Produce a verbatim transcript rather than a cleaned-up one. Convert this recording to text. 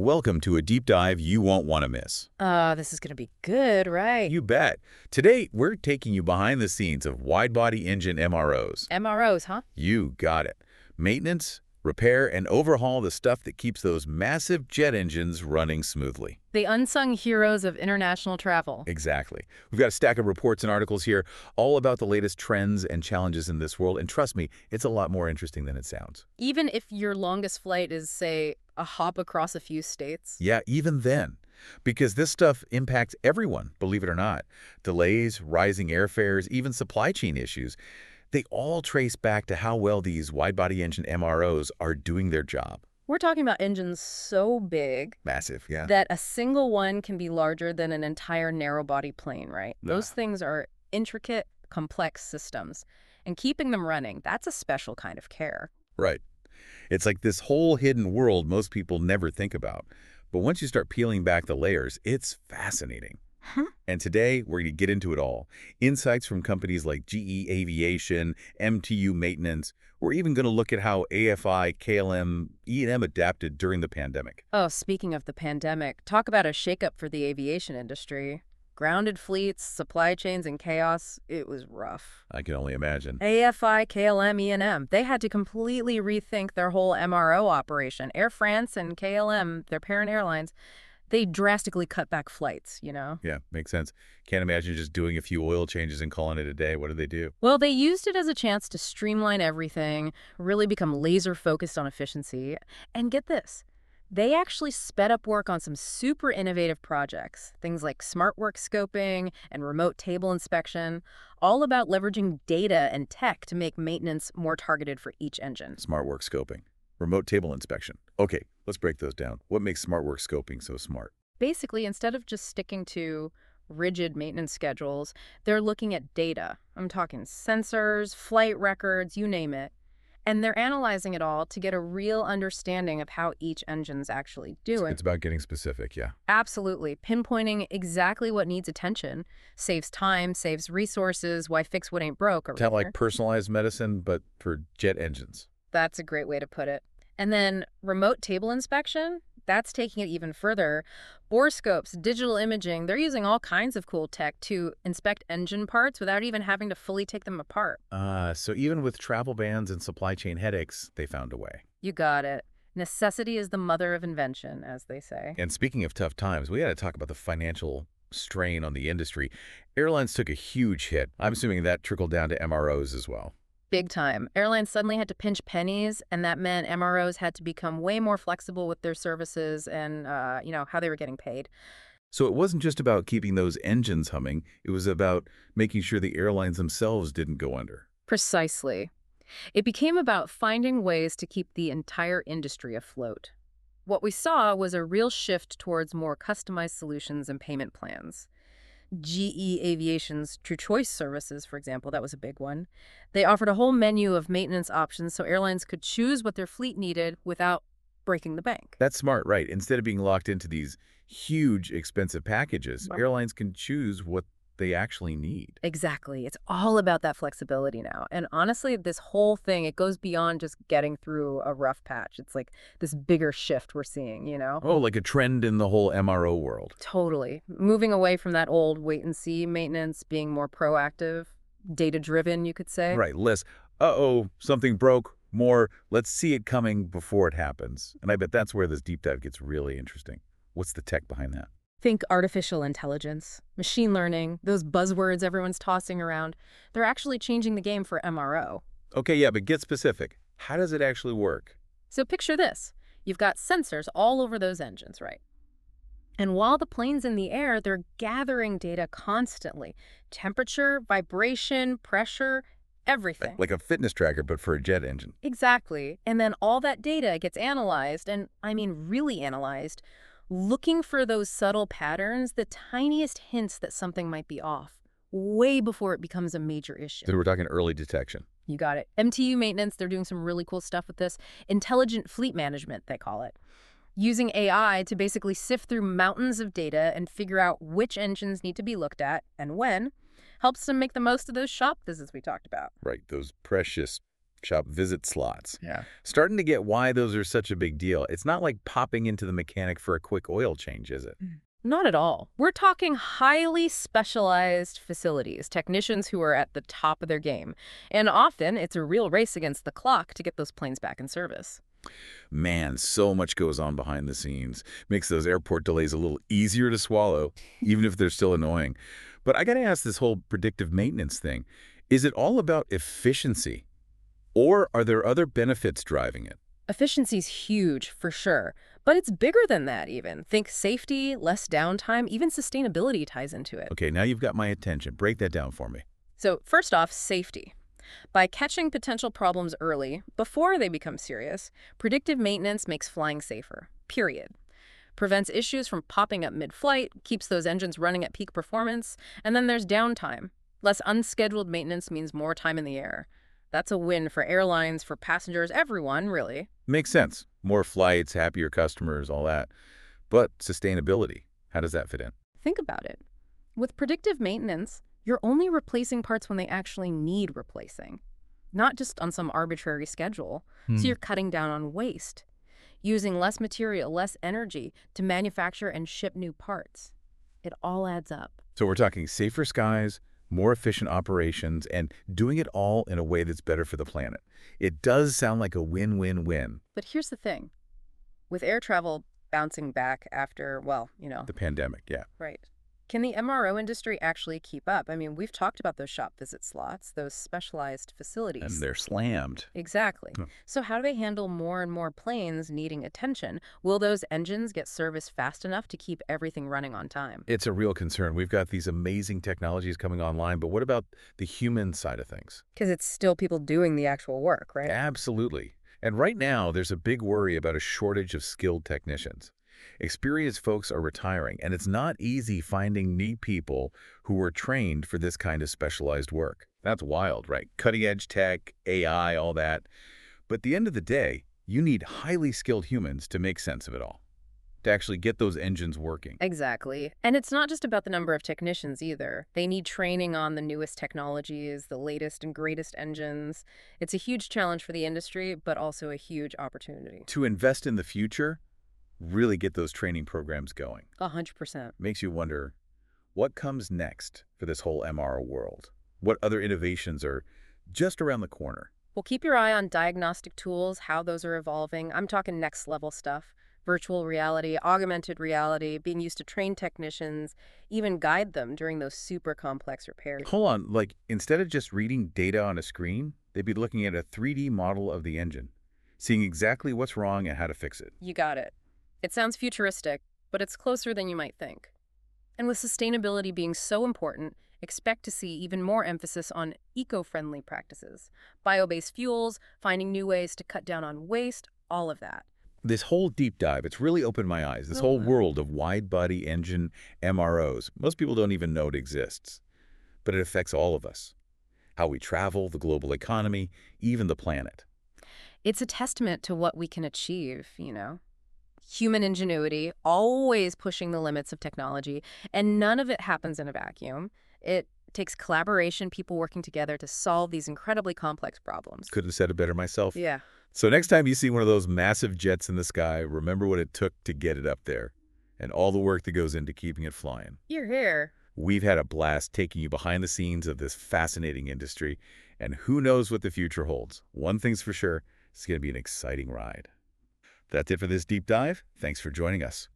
Welcome to a deep dive you won't want to miss. Uh, this is going to be good, right? You bet. Today, we're taking you behind the scenes of wide-body engine M R Os. M R Os, huh? You got it. Maintenance, repair, and overhaul the stuff that keeps those massive jet engines running smoothly. The unsung heroes of international travel. Exactly. We've got a stack of reports and articles here, all about the latest trends and challenges in this world. And trust me, it's a lot more interesting than it sounds. Even if your longest flight is, say, a hop across a few states. Yeah, even then. Because this stuff impacts everyone, believe it or not. Delays, rising airfares, even supply chain issues. They all trace back to how well these wide-body engine M R Os are doing their job. We're talking about engines so big Massive, yeah. that a single one can be larger than an entire narrow-body plane, right? Yeah. Those things are intricate, complex systems. And keeping them running, that's a special kind of care. Right. It's like this whole hidden world most people never think about. But once you start peeling back the layers, it's fascinating. Huh? And today, we're going to get into it all. Insights from companies like G E Aviation, M T U Maintenance. We're even going to look at how A F I, K L M, E and M adapted during the pandemic. Oh, speaking of the pandemic, talk about a shakeup for the aviation industry. Grounded fleets, supply chains, and chaos. It was rough. I can only imagine. A F I, K L M, E and M, they had to completely rethink their whole M R O operation. Air France and K L M, their parent airlines, they drastically cut back flights, you know? Yeah, makes sense. Can't imagine just doing a few oil changes and calling it a day. What did they do? Well, they used it as a chance to streamline everything, really become laser-focused on efficiency. And get this, they actually sped up work on some super innovative projects, things like smart work scoping and remote table inspection, all about leveraging data and tech to make maintenance more targeted for each engine. Smart work scoping. Remote table inspection. Okay, let's break those down. What makes smart work scoping so smart? Basically, instead of just sticking to rigid maintenance schedules, they're looking at data. I'm talking sensors, flight records, you name it. And they're analyzing it all to get a real understanding of how each engine's actually doing. It's about getting specific, yeah. Absolutely. Pinpointing exactly what needs attention saves time, saves resources, why fix what ain't broke. Kind of like personalized medicine, but for jet engines. That's a great way to put it. And then remote table inspection, that's taking it even further. Borescopes, digital imaging, they're using all kinds of cool tech to inspect engine parts without even having to fully take them apart. Uh, so even with travel bans and supply chain headaches, they found a way. You got it. Necessity is the mother of invention, as they say. And speaking of tough times, we got to talk about the financial strain on the industry. Airlines took a huge hit. I'm assuming that trickled down to M R Os as well. Big time. Airlines suddenly had to pinch pennies, and that meant M R Os had to become way more flexible with their services and, uh, you know, how they were getting paid. So it wasn't just about keeping those engines humming. It was about making sure the airlines themselves didn't go under. Precisely. It became about finding ways to keep the entire industry afloat. What we saw was a real shift towards more customized solutions and payment plans. G E Aviation's True Choice services, for example, that was a big one. They offered a whole menu of maintenance options so airlines could choose what their fleet needed without breaking the bank. That's smart, right? Instead of being locked into these huge, expensive packages, Right. airlines can choose what they actually need. Exactly. It's all about that flexibility now. And honestly, this whole thing, it goes beyond just getting through a rough patch. It's like this bigger shift we're seeing, you know? Oh, like a trend in the whole M R O world. Totally. Moving away from that old wait-and-see maintenance, being more proactive, data-driven, you could say. Right, less, uh-oh, something broke, more, let's see it coming before it happens. And I bet that's where this deep dive gets really interesting. What's the tech behind that? Think artificial intelligence, machine learning, those buzzwords everyone's tossing around. They're actually changing the game for M R O. Okay, yeah, but get specific. How does it actually work? So picture this. You've got sensors all over those engines, right? And while the plane's in the air, they're gathering data constantly. Temperature, vibration, pressure, everything. Like a fitness tracker, but for a jet engine. Exactly. And then all that data gets analyzed, and I mean really analyzed, looking for those subtle patterns, the tiniest hints that something might be off, way before it becomes a major issue. So we're talking early detection. You got it. M T U Maintenance, they're doing some really cool stuff with this. Intelligent fleet management, they call it. Using A I to basically sift through mountains of data and figure out which engines need to be looked at and when, helps them make the most of those shop visits we talked about. Right, those precious shop visit slots. Yeah. Starting to get why those are such a big deal. It's not like popping into the mechanic for a quick oil change, is it? Not at all. We're talking highly specialized facilities, technicians who are at the top of their game. And often, it's a real race against the clock to get those planes back in service. Man, so much goes on behind the scenes. Makes those airport delays a little easier to swallow, even if they're still annoying. But I got to ask this whole predictive maintenance thing. Is it all about efficiency? Or are there other benefits driving it? Efficiency's huge, for sure. But it's bigger than that, even. Think safety, less downtime, even sustainability ties into it. Okay, now you've got my attention. Break that down for me. So first off, safety. By catching potential problems early, before they become serious, predictive maintenance makes flying safer, period. Prevents issues from popping up mid-flight, keeps those engines running at peak performance, and then there's downtime. Less unscheduled maintenance means more time in the air. That's a win for airlines, for passengers, everyone, really. Makes sense. More flights, happier customers, all that. But sustainability, how does that fit in? Think about it. With predictive maintenance, you're only replacing parts when they actually need replacing, not just on some arbitrary schedule. Hmm. So you're cutting down on waste, using less material, less energy to manufacture and ship new parts. It all adds up. So we're talking safer skies, more efficient operations, and doing it all in a way that's better for the planet. It does sound like a win-win-win. But here's the thing. With air travel bouncing back after, well, you know. The pandemic, yeah. Right. Can the M R O industry actually keep up? I mean, we've talked about those shop visit slots, those specialized facilities. And they're slammed. Exactly. Huh. So how do they handle more and more planes needing attention? Will those engines get serviced fast enough to keep everything running on time? It's a real concern. We've got these amazing technologies coming online, but what about the human side of things? Because it's still people doing the actual work, right? Absolutely. And right now, there's a big worry about a shortage of skilled technicians. Experienced folks are retiring, and it's not easy finding neat people who are trained for this kind of specialized work. That's wild, right? Cutting-edge tech, A I, all that. But at the end of the day, you need highly skilled humans to make sense of it all, to actually get those engines working. Exactly. And it's not just about the number of technicians either. They need training on the newest technologies, the latest and greatest engines. It's a huge challenge for the industry, but also a huge opportunity. To invest in the future, really get those training programs going. A hundred percent. Makes you wonder, what comes next for this whole M R O world? What other innovations are just around the corner? Well, keep your eye on diagnostic tools, how those are evolving. I'm talking next level stuff. Virtual reality, augmented reality, being used to train technicians, even guide them during those super complex repairs. Hold on, like instead of just reading data on a screen, they'd be looking at a three D model of the engine, seeing exactly what's wrong and how to fix it. You got it. It sounds futuristic, but it's closer than you might think. And with sustainability being so important, expect to see even more emphasis on eco-friendly practices. Bio-based fuels, finding new ways to cut down on waste, all of that. This whole deep dive, it's really opened my eyes. This Oh, whole wow. world of wide-body engine M R Os. Most people don't even know it exists. But it affects all of us. How we travel, the global economy, even the planet. It's a testament to what we can achieve, you know? Human ingenuity, always pushing the limits of technology, and none of it happens in a vacuum. It takes collaboration, people working together to solve these incredibly complex problems. Couldn't have said it better myself. Yeah. So next time you see one of those massive jets in the sky, remember what it took to get it up there and all the work that goes into keeping it flying. You're here. We've had a blast taking you behind the scenes of this fascinating industry, and who knows what the future holds. One thing's for sure, it's going to be an exciting ride. That's it for this deep dive. Thanks for joining us.